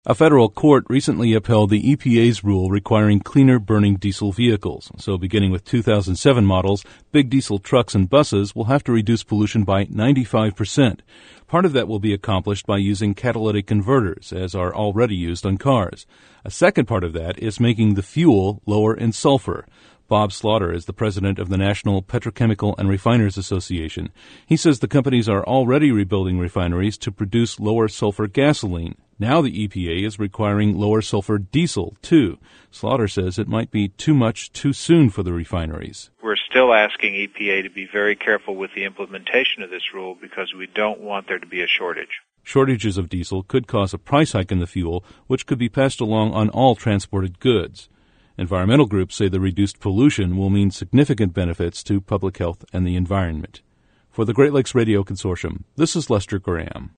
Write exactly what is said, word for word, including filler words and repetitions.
A federal court recently upheld the E P A's rule requiring cleaner-burning diesel vehicles. So beginning with two thousand seven models, big diesel trucks and buses will have to reduce pollution by ninety-five percent. Part of that will be accomplished by using catalytic converters, as are already used on cars. A second part of that is making the fuel lower in sulfur. Bob Slaughter is the president of the National Petrochemical and Refiners Association. He says the companies are already rebuilding refineries to produce lower sulfur gasoline. Now the E P A is requiring lower sulfur diesel, too. Slaughter says it might be too much too soon for the refineries. We're still asking E P A to be very careful with the implementation of this rule because we don't want there to be a shortage. Shortages of diesel could cause a price hike in the fuel, which could be passed along on all transported goods. Environmental groups say the reduced pollution will mean significant benefits to public health and the environment. For the Great Lakes Radio Consortium, this is Lester Graham.